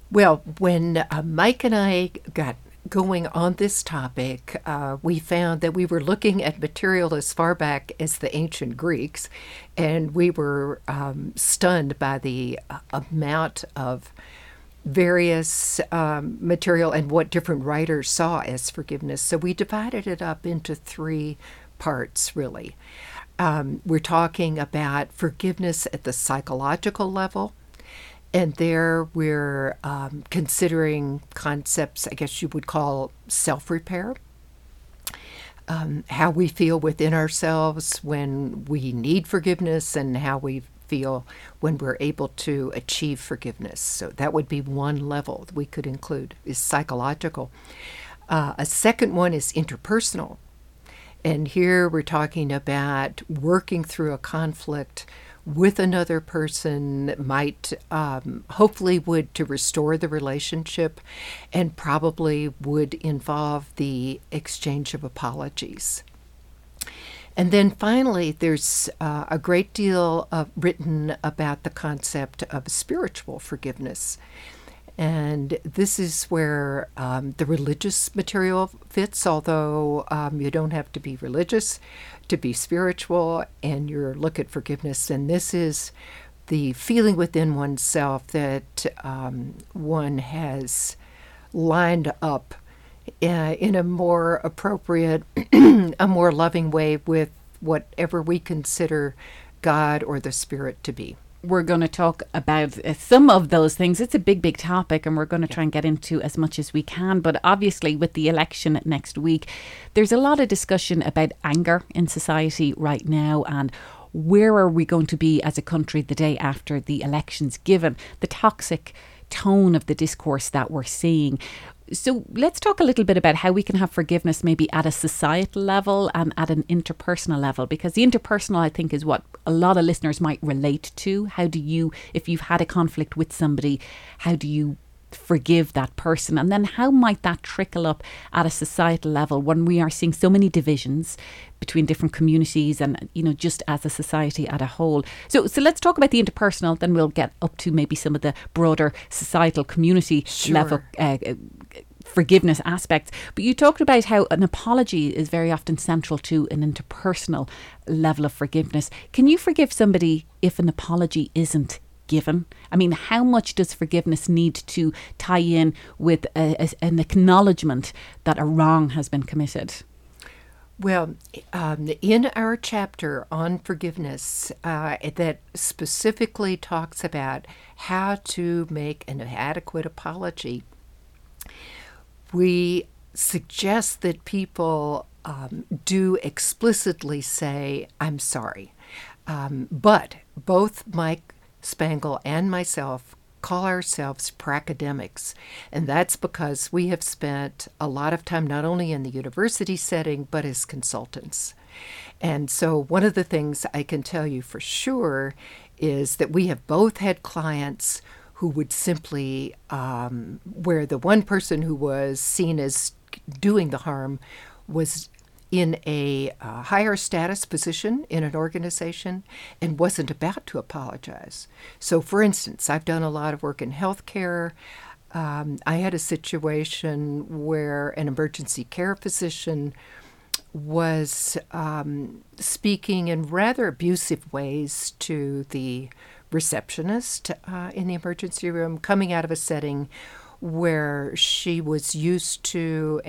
Well, when Mike and I got going on this topic, we found that we were looking at material as far back as the ancient Greeks, and we were stunned by the amount of various material and what different writers saw as forgiveness. So we divided it up into three parts, really. We're talking about forgiveness at the psychological level. And there we're considering concepts, I guess you would call self repair, how we feel within ourselves when we need forgiveness, and how we feel when we're able to achieve forgiveness. So that would be one level that we could include, is psychological. A second one is interpersonal. And here we're talking about working through a conflict with another person that might hopefully would to restore the relationship, and probably would involve the exchange of apologies. And then finally, there's a great deal written about the concept of spiritual forgiveness. And this is where the religious material fits, although you don't have to be religious to be spiritual, and you're look at forgiveness. And this is the feeling within oneself that one has lined up in a more appropriate, a more loving way with whatever we consider God or the Spirit to be. We're going to talk about some of those things. It's a big, big topic, and we're going to try and get into as much as we can. But obviously, with the election next week, there's a lot of discussion about anger in society right now, and where are we going to be as a country the day after the elections, given the toxic tone of the discourse that we're seeing. So let's talk a little bit about how we can have forgiveness maybe at a societal level and at an interpersonal level, because the interpersonal, I think, is what a lot of listeners might relate to. How do you, if you've had a conflict with somebody, how do you forgive that person? And then how might that trickle up at a societal level when we are seeing so many divisions between different communities and, you know, just as a society at a whole. So let's talk about the interpersonal, then we'll get up to maybe some of the broader societal community level forgiveness aspects. But you talked about how an apology is very often central to an interpersonal level of forgiveness. Can you forgive somebody if an apology isn't given? I mean, how much does forgiveness need to tie in with an acknowledgement that a wrong has been committed? Well, in our chapter on forgiveness, that specifically talks about how to make an adequate apology, we suggest that people do explicitly say, "I'm sorry." But both Mike Spangle and myself call ourselves pracademics, and that's because we have spent a lot of time not only in the university setting but as consultants. And so one of the things I can tell you for sure is that we have both had clients who would simply, where the one person who was seen as doing the harm was in a higher status position in an organization and wasn't about to apologize. So, for instance, I've done a lot of work in healthcare. I had a situation where an emergency care physician was speaking in rather abusive ways to the receptionist in the emergency room, coming out of a setting where she was used to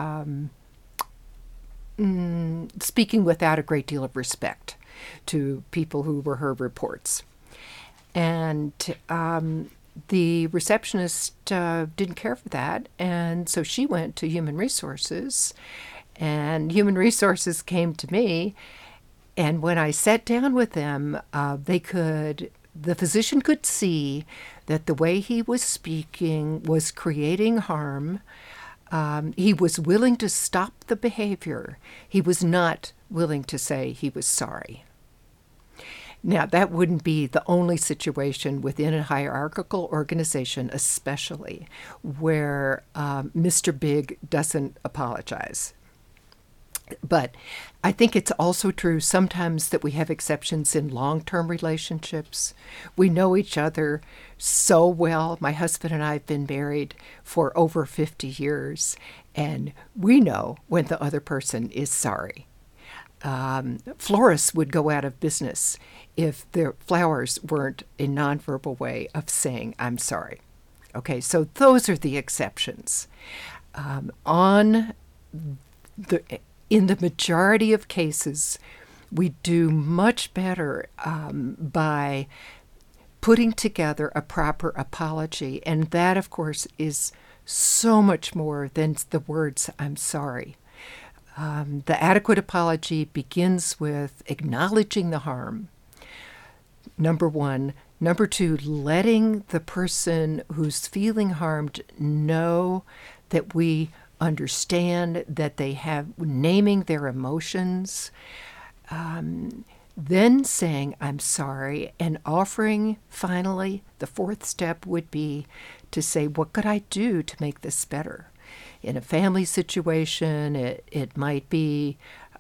speaking without a great deal of respect to people who were her reports. And the receptionist didn't care for that, and so she went to Human Resources, and Human Resources came to me, and when I sat down with them, the physician could see that the way he was speaking was creating harm. He was willing to stop the behavior. He was not willing to say he was sorry. Now, that wouldn't be the only situation within a hierarchical organization, especially where Mr. Big doesn't apologize. But I think it's also true sometimes that we have exceptions in long-term relationships. We know each other so well. My husband and I have been married for over 50 years, and we know when the other person is sorry. Florists would go out of business if their flowers weren't a nonverbal way of saying, I'm sorry. Okay, so those are the exceptions. On the In the majority of cases, we do much better by putting together a proper apology. And that, of course, is so much more than the words, I'm sorry. The adequate apology begins with acknowledging the harm, number one. Number two, letting the person who's feeling harmed know that we understand, that they have, naming their emotions, then saying, I'm sorry, and offering, finally, the fourth step would be to say, what could I do to make this better? In a family situation, it might be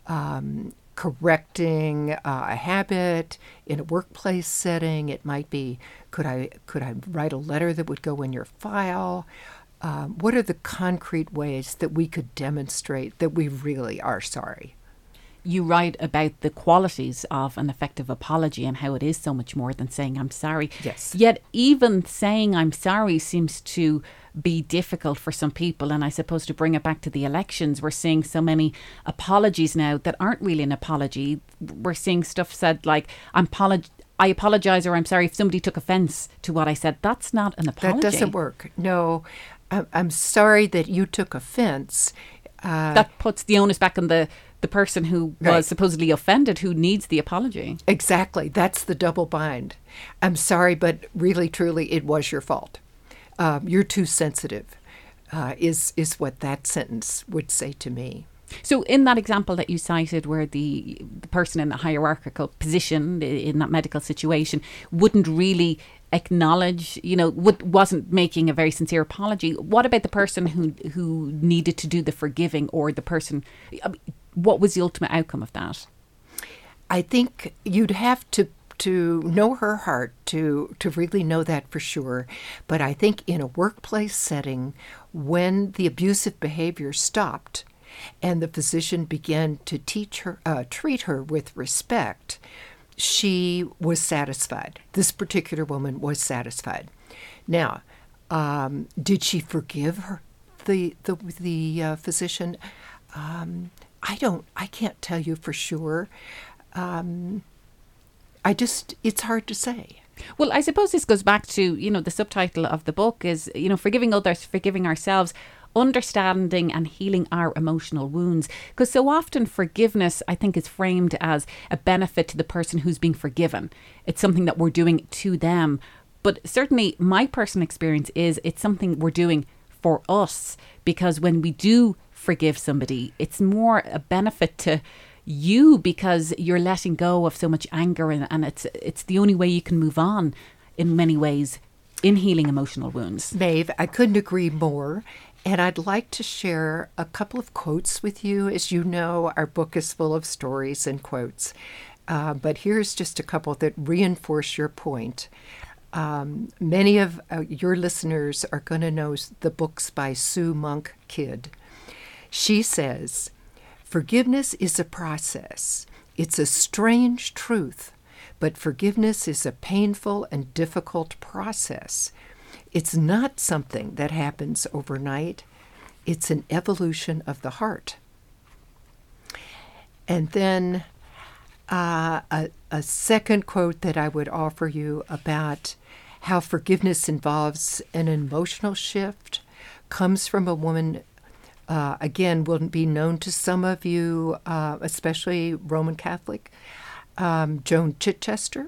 correcting a habit. In a workplace setting, it might be, could I write a letter that would go in your file? What are the concrete ways that we could demonstrate that we really are sorry? You write about the qualities of an effective apology and how it is so much more than saying I'm sorry. Yes. Yet even saying I'm sorry seems to be difficult for some people. And I suppose to bring it back to the elections, we're seeing so many apologies now that aren't really an apology. We're seeing stuff said like, I apologize, or I'm sorry if somebody took offense to what I said. That's not an apology. That doesn't work. No, I'm sorry that you took offense. That puts the onus back on the person who was supposedly offended, who needs the apology. Exactly. That's the double bind. I'm sorry, but really, truly, it was your fault. You're too sensitive, is what that sentence would say to me. So in that example that you cited where the person in the hierarchical position in that medical situation wouldn't really acknowledge, wasn't making a very sincere apology, what about the person who needed to do the forgiving, or the person, what was the ultimate outcome of that? I think you'd have to know her heart to really know that for sure. But I think in a workplace setting, when the abusive behavior stopped and the physician began to treat her with respect, she was satisfied. This particular woman was satisfied. Now, did she forgive her, the physician? I can't tell you for sure. It's hard to say. Well, I suppose this goes back to, the subtitle of the book is, forgiving others, forgiving ourselves, understanding and healing our emotional wounds. Because so often forgiveness, I think, is framed as a benefit to the person who's being forgiven. It's something that we're doing to them. But certainly my personal experience is it's something we're doing for us, because when we do forgive somebody, it's more a benefit to you because you're letting go of so much anger, and it's the only way you can move on in many ways in healing emotional wounds. Maeve, I couldn't agree more. And I'd like to share a couple of quotes with you. As you know, our book is full of stories and quotes. But here's just a couple that reinforce your point. Many of your listeners are going to know the books by Sue Monk Kidd. She says, forgiveness is a process. It's a strange truth, but forgiveness is a painful and difficult process. It's not something that happens overnight. It's an evolution of the heart. And then a second quote that I would offer you about how forgiveness involves an emotional shift comes from a woman, again, will be known to some of you, especially Roman Catholic, Joan Chichester.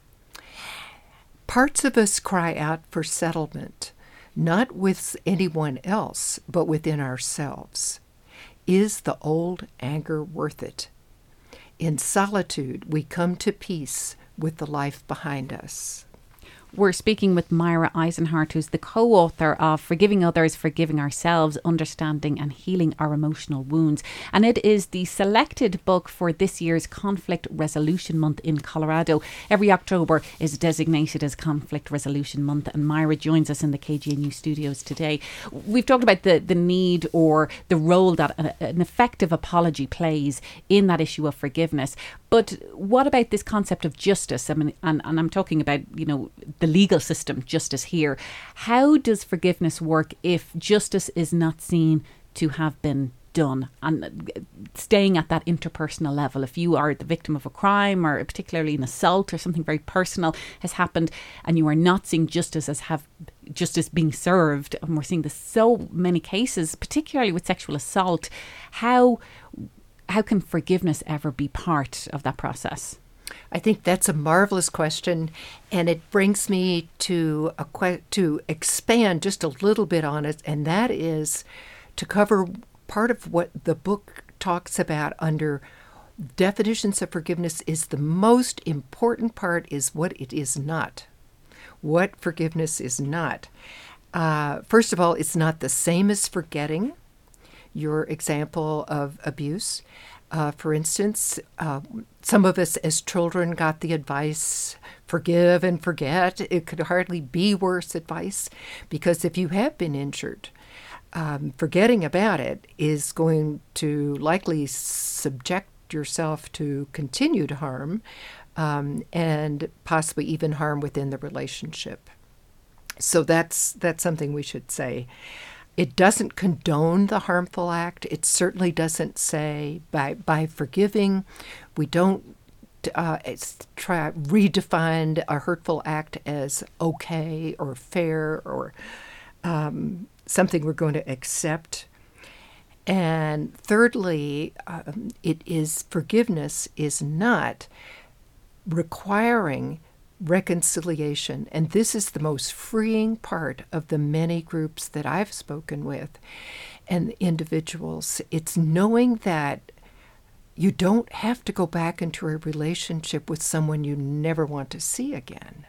Parts of us cry out for settlement, not with anyone else, but within ourselves. Is the old anger worth it? In solitude, we come to peace with the life behind us. We're speaking with Myra Eisenhart, who's the co-author of Forgiving Others, Forgiving Ourselves, Understanding and Healing Our Emotional Wounds. And it is the selected book for this year's Conflict Resolution Month in Colorado. Every October is designated as Conflict Resolution Month, and Myra joins us in the KGNU studios today. We've talked about the need or the role that an effective apology plays in that issue of forgiveness. But what about this concept of justice? I mean, and I'm talking about, the legal system, justice here. How does forgiveness work if justice is not seen to have been done? And staying at that interpersonal level, if you are the victim of a crime, or particularly an assault or something very personal has happened, and you are not seeing justice as justice being served, and we're seeing this so many cases, particularly with sexual assault, how can forgiveness ever be part of that process? I think that's a marvelous question, and it brings me to expand just a little bit on it, and that is to cover part of what the book talks about under definitions of forgiveness. Is the most important part is what it is not, what forgiveness is not. First of all, it's not the same as forgetting. Your example of abuse. For instance, some of us as children got the advice, forgive and forget. It could hardly be worse advice, because if you have been injured, forgetting about it is going to likely subject yourself to continued harm, and possibly even harm within the relationship. So that's something we should say. It doesn't condone the harmful act. It certainly doesn't say by forgiving, we don't redefine a hurtful act as okay or fair or something we're going to accept. And thirdly, forgiveness is not requiring reconciliation. And this is the most freeing part of the many groups that I've spoken with and individuals. It's knowing that you don't have to go back into a relationship with someone you never want to see again.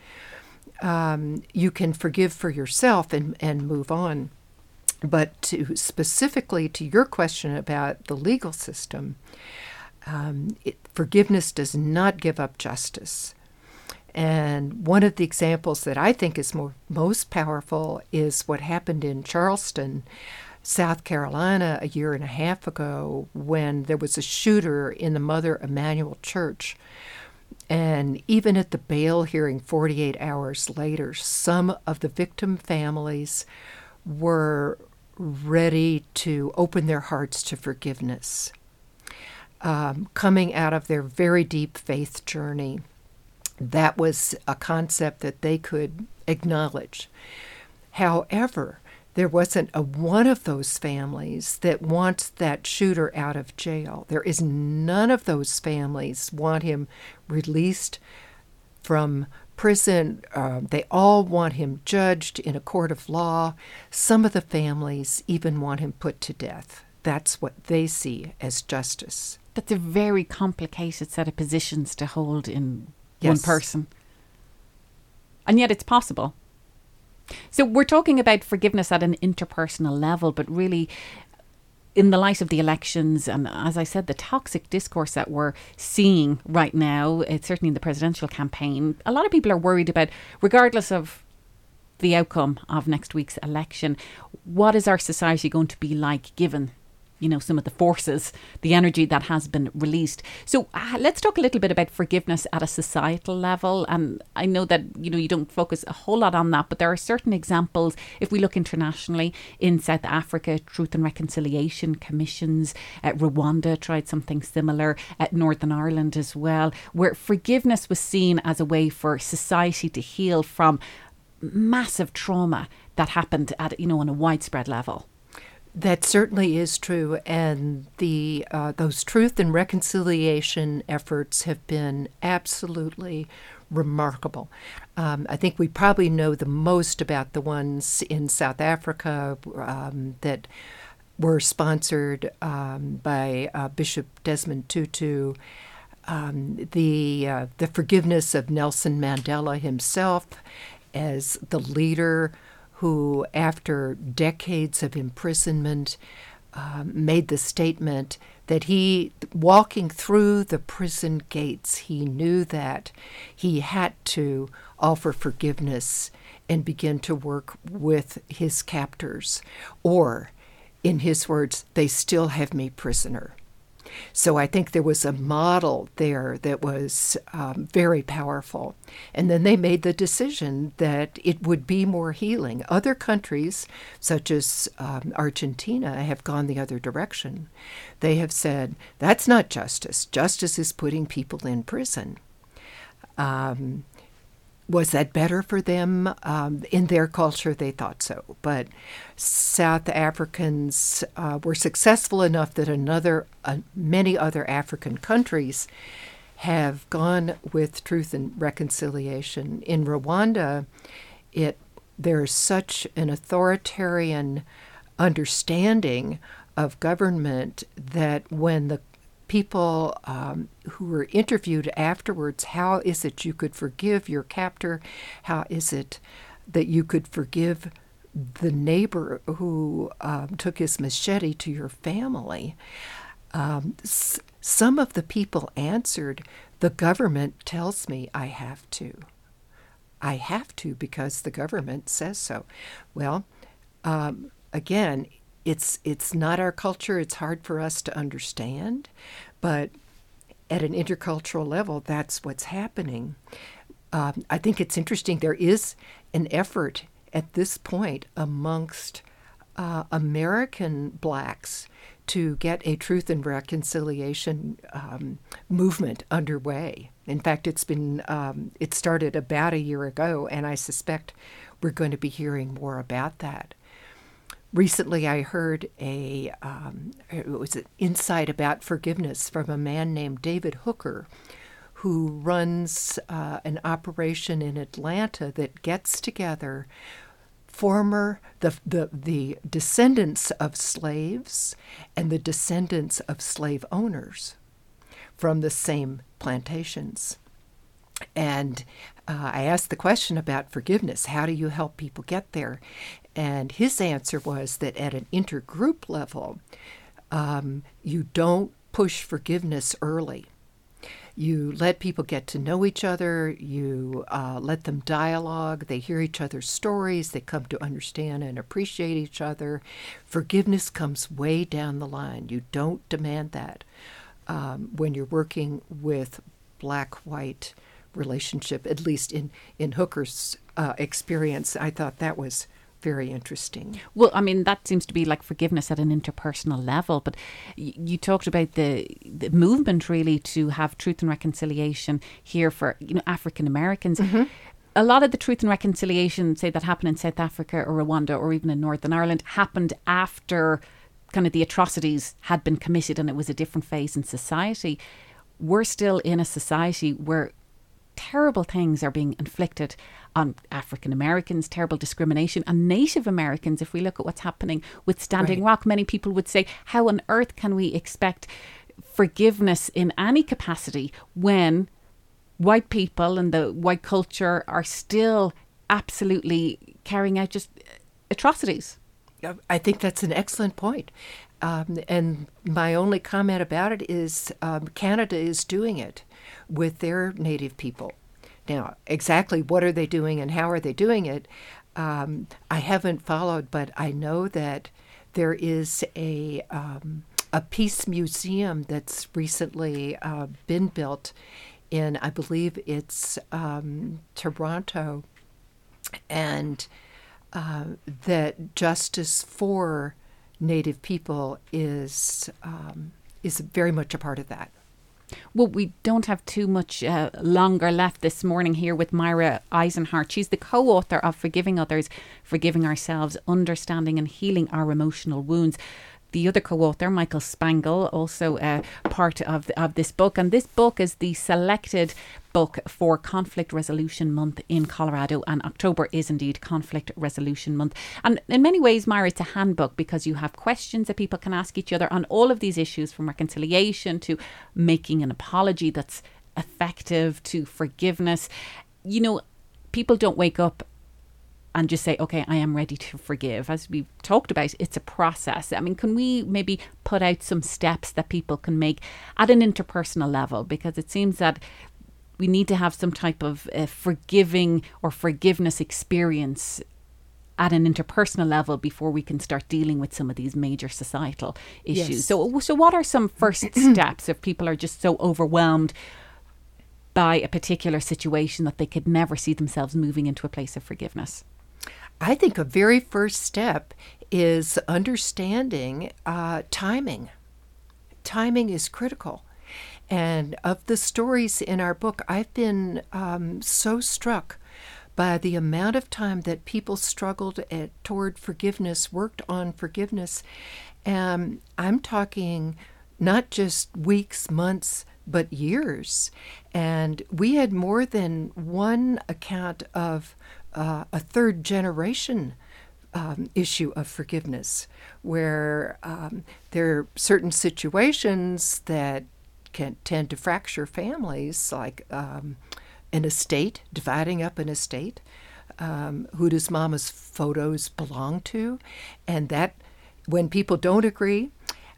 You can forgive for yourself and move on. But specifically to your question about the legal system, forgiveness does not give up justice. And one of the examples that I think is most powerful is what happened in Charleston, South Carolina, a year and a half ago, when there was a shooter in the Mother Emanuel Church. And even at the bail hearing 48 hours later, some of the victim families were ready to open their hearts to forgiveness, coming out of their very deep faith journey. That was a concept that they could acknowledge. However, there wasn't one of those families that wants that shooter out of jail. There is none of those families want him released from prison. They all want him judged in a court of law. Some of the families even want him put to death. That's what they see as justice. That's a very complicated set of positions to hold in Yes. one person. And yet it's possible. So we're talking about forgiveness at an interpersonal level, but really in the light of the elections and, as I said, the toxic discourse that we're seeing right now, it's certainly in the presidential campaign, a lot of people are worried about, regardless of the outcome of next week's election, what is our society going to be like given some of the forces, the energy that has been released. So let's talk a little bit about forgiveness at a societal level. And I know that, you don't focus a whole lot on that, but there are certain examples, if we look internationally, in South Africa, Truth and Reconciliation Commissions, Rwanda tried something similar, at Northern Ireland as well, where forgiveness was seen as a way for society to heal from massive trauma that happened at, on a widespread level. That certainly is true, and those truth and reconciliation efforts have been absolutely remarkable. I think we probably know the most about the ones in South Africa that were sponsored by Bishop Desmond Tutu, the forgiveness of Nelson Mandela himself as the leader who, after decades of imprisonment, made the statement that he, walking through the prison gates, he knew that he had to offer forgiveness and begin to work with his captors, or, in his words, they still have me prisoner. So I think there was a model there that was very powerful. And then they made the decision that it would be more healing. Other countries, such as Argentina, have gone the other direction. They have said, that's not justice. Justice is putting people in prison. Was that better for them? In their culture, they thought so. But South Africans were successful enough that many other African countries have gone with truth and reconciliation. In Rwanda, there's such an authoritarian understanding of government that when the people who were interviewed afterwards, how is it you could forgive your captor? How is it that you could forgive the neighbor who took his machete to your family? Some of the people answered, the government tells me I have to. I have to because the government says so. Well, again, it's not our culture. It's hard for us to understand, but at an intercultural level, that's what's happening. I think it's interesting. There is an effort at this point amongst American blacks to get a truth and reconciliation movement underway. In fact, it started about a year ago, and I suspect we're going to be hearing more about that. Recently, I heard it was an insight about forgiveness from a man named David Hooker, who runs an operation in Atlanta that gets together the descendants of slaves and the descendants of slave owners from the same plantations. And I asked the question about forgiveness. How do you help people get there? And his answer was that at an intergroup level, you don't push forgiveness early. You let people get to know each other. You let them dialogue. They hear each other's stories. They come to understand and appreciate each other. Forgiveness comes way down the line. You don't demand that when you're working with black-white relationship, at least in Hooker's experience. I thought that was very interesting. Well, I mean, that seems to be like forgiveness at an interpersonal level, but you talked about the movement really to have truth and reconciliation here for African Americans. Mm-hmm. A lot of the truth and reconciliation, say, that happened in South Africa or Rwanda or even in Northern Ireland, happened after kind of the atrocities had been committed and it was a different phase in society. We're still in a society where terrible things are being inflicted on African Americans, terrible discrimination, and Native Americans. If we look at what's happening with Standing Rock, many people would say, how on earth can we expect forgiveness in any capacity when white people and the white culture are still absolutely carrying out just atrocities? I think that's an excellent point. And my only comment about it is Canada is doing it with their Native people. Now, exactly what are they doing and how are they doing it, I haven't followed, but I know that there is a peace museum that's recently been built in, I believe it's Toronto, and that justice for Native people is very much a part of that. Well, we don't have too much longer left this morning here with Myra Eisenhart. She's the co-author of Forgiving Others, Forgiving Ourselves, Understanding and Healing Our Emotional Wounds. the other co-author, Michael Spangle, also part of this book. And this book is the selected book for Conflict Resolution Month in Colorado. And October is indeed Conflict Resolution Month. And in many ways, Myra, it's a handbook because you have questions that people can ask each other on all of these issues, from reconciliation to making an apology that's effective to forgiveness. You know, people don't wake up and just say, okay, I am ready to forgive. As we've talked about, it's a process. I mean, can we maybe put out some steps that people can make at an interpersonal level? Because it seems that we need to have some type of forgiving or forgiveness experience at an interpersonal level before we can start dealing with some of these major societal issues. Yes. So what are some first steps if people are just so overwhelmed by a particular situation that they could never see themselves moving into a place of forgiveness? I think a very first step is understanding timing. Timing is critical. And of the stories in our book, I've been so struck by the amount of time that people struggled toward forgiveness, worked on forgiveness. I'm talking not just weeks, months, but years. And we had more than one account of a third generation issue of forgiveness, where there are certain situations that can tend to fracture families, like an estate, dividing up an estate. Who does mama's photos belong to? And that, when people don't agree,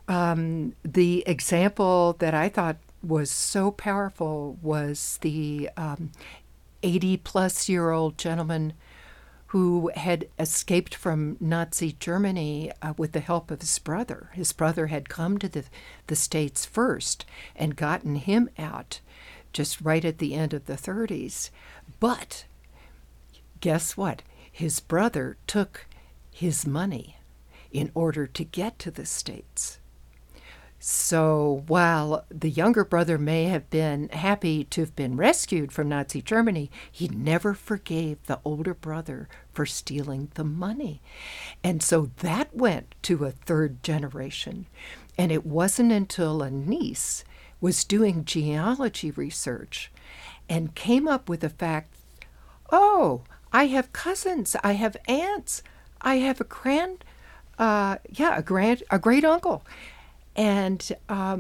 the example that I thought was so powerful was the 80-plus-year-old gentleman who had escaped from Nazi Germany with the help of his brother. His brother had come to the States first and gotten him out just right at the end of the 30s. But guess what? His brother took his money in order to get to the States. So while the younger brother may have been happy to have been rescued from Nazi Germany, he never forgave the older brother for stealing the money. And so that went to a third generation. And it wasn't until a niece was doing genealogy research and came up with the fact, oh, I have cousins, I have aunts, I have a great uncle. And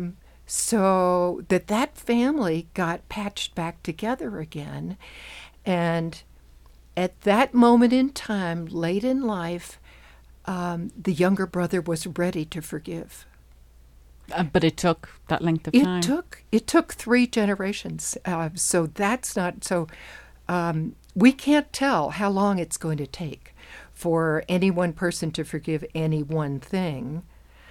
so that family got patched back together again. And at that moment in time, late in life, the younger brother was ready to forgive. But it took that length of time. It took 3 generations. So that's not so. We can't tell how long it's going to take for any one person to forgive any one thing.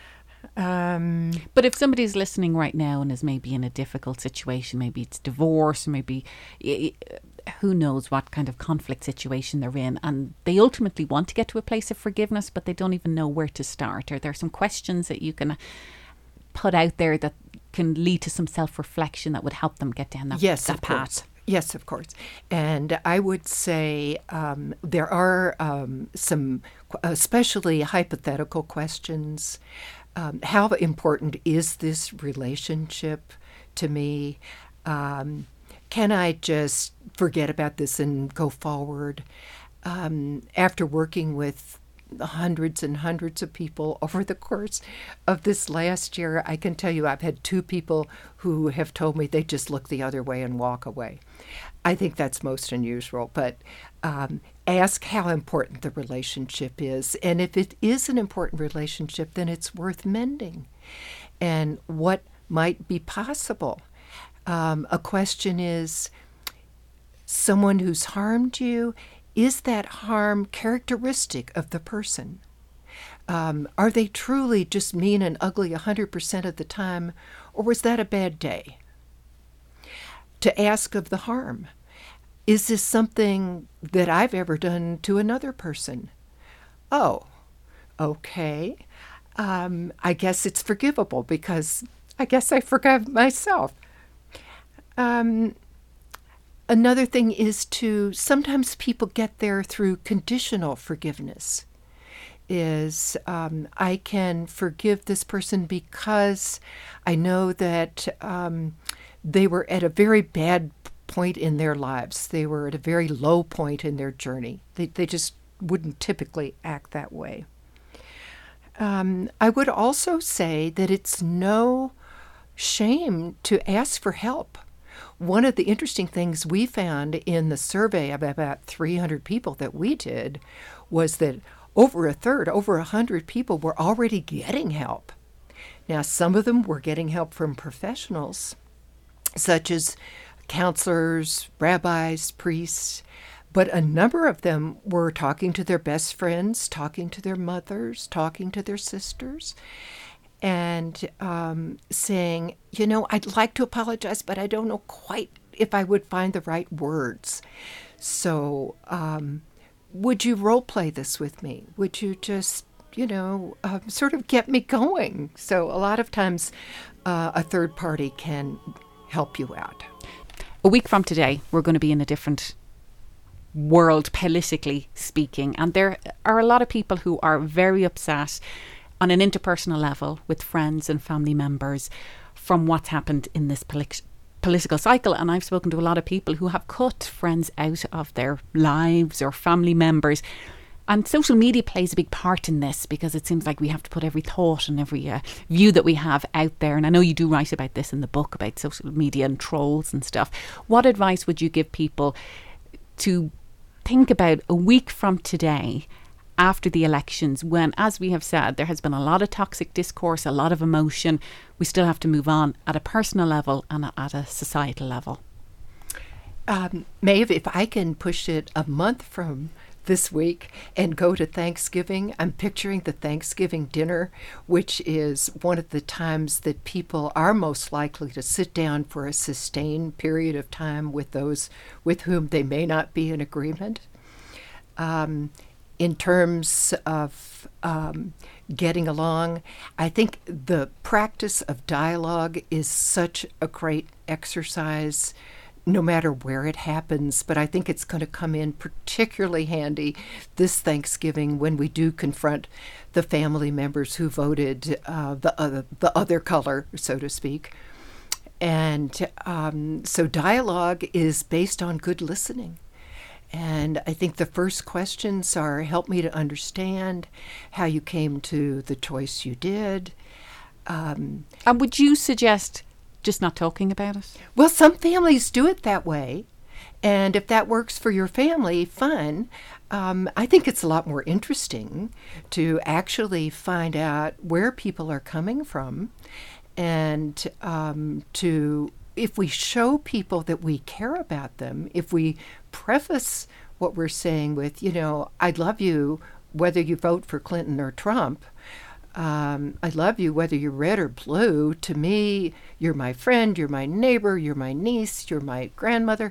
But if somebody's listening right now and is maybe in a difficult situation, maybe it's divorce, maybe who knows what kind of conflict situation they're in, and they ultimately want to get to a place of forgiveness, but they don't even know where to start. Are there some questions that you can put out there that can lead to some self-reflection that would help them get down that path? Course. Yes, of course. And I would say there are some especially hypothetical questions. How important is this relationship to me? Can I just forget about this and go forward? After working with hundreds and hundreds of people over the course of this last year, I can tell you I've had 2 people who have told me they just look the other way and walk away. I think that's most unusual, but ask how important the relationship is. And if it is an important relationship, then it's worth mending. And what might be possible? A question is, someone who's harmed you, is that harm characteristic of the person? Are they truly just mean and ugly 100% of the time, or was that a bad day? To ask of the harm, is this something that I've ever done to another person? Oh, okay. I guess it's forgivable because I guess I forgave myself. Another thing is sometimes people get there through conditional forgiveness. is I can forgive this person because I know that they were at a very bad point in their lives. They were at a very low point in their journey. They just wouldn't typically act that way. I would also say that it's no shame to ask for help. One of the interesting things we found in the survey of about 300 people that we did was that over a third, over 100 people were already getting help. Now, some of them were getting help from professionals, such as counselors, rabbis, priests, but a number of them were talking to their best friends, talking to their mothers, talking to their sisters, and saying, I'd like to apologize, but I don't know quite if I would find the right words. So would you role play this with me? Would you just, sort of get me going? So a lot of times a third party can help you out. A week from today, we're going to be in a different world, politically speaking. And there are a lot of people who are very upset on an interpersonal level with friends and family members from what's happened in this political cycle. And I've spoken to a lot of people who have cut friends out of their lives or family members. And social media plays a big part in this because it seems like we have to put every thought and every view that we have out there. And I know you do write about this in the book, about social media and trolls and stuff. What advice would you give people to think about a week from today, after the elections, when, as we have said, there has been a lot of toxic discourse, a lot of emotion? We still have to move on at a personal level and at a societal level. Maeve, if I can push it a month from this week and go to Thanksgiving, I'm picturing the Thanksgiving dinner, which is one of the times that people are most likely to sit down for a sustained period of time with those with whom they may not be in agreement. In terms of getting along, I think the practice of dialogue is such a great exercise no matter where it happens, but I think it's going to come in particularly handy this Thanksgiving when we do confront the family members who voted the other color, so to speak. And so dialogue is based on good listening. And I think the first questions are, help me to understand how you came to the choice you did. And would you suggest just not talking about it? Well, some families do it that way. And if that works for your family, fine. I think it's a lot more interesting to actually find out where people are coming from and if we show people that we care about them, if we preface what we're saying with, I love you whether you vote for Clinton or Trump. I love you whether you're red or blue. To me, you're my friend, you're my neighbor, you're my niece, you're my grandmother.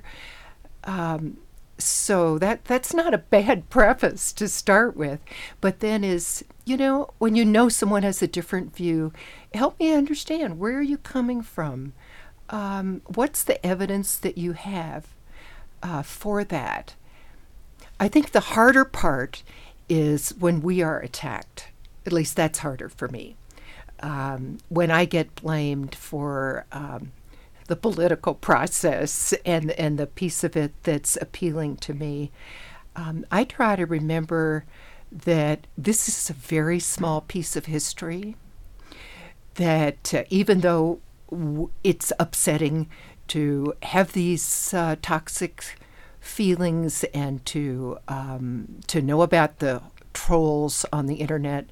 So that's not a bad preface to start with. But then is, when you know someone has a different view, help me understand, where are you coming from? What's the evidence that you have for that? I think the harder part is when we are attacked. At least that's harder for me. When I get blamed for the political process and the piece of it that's appealing to me, I try to remember that this is a very small piece of history, that even though it's upsetting to have these toxic feelings and to know about the trolls on the internet.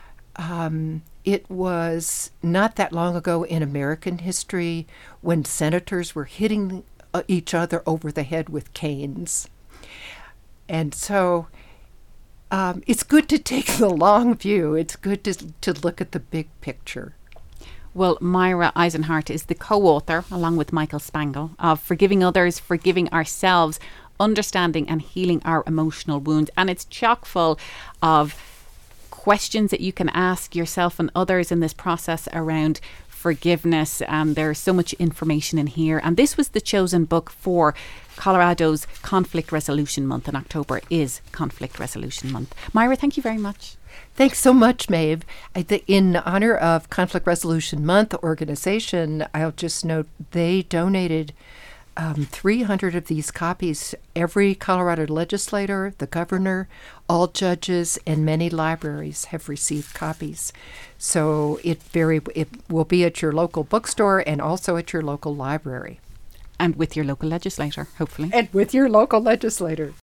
It was not that long ago in American history when senators were hitting each other over the head with canes. And so it's good to take the long view. It's good to look at the big picture. Well, Myra Eisenhart is the co-author, along with Michael Spangle, of Forgiving Others, Forgiving Ourselves, Understanding and Healing Our Emotional Wounds. And it's chock full of questions that you can ask yourself and others in this process around forgiveness. There's so much information in here. And this was the chosen book for Colorado's Conflict Resolution Month, and October is Conflict Resolution Month. Myra, thank you very much. Thanks so much, Maeve. In honor of Conflict Resolution Month organization, I'll just note they donated 300 of these copies. Every Colorado legislator, the governor, all judges, and many libraries have received copies. So it will be at your local bookstore and also at your local library. And with your local legislator, hopefully. And with your local legislator.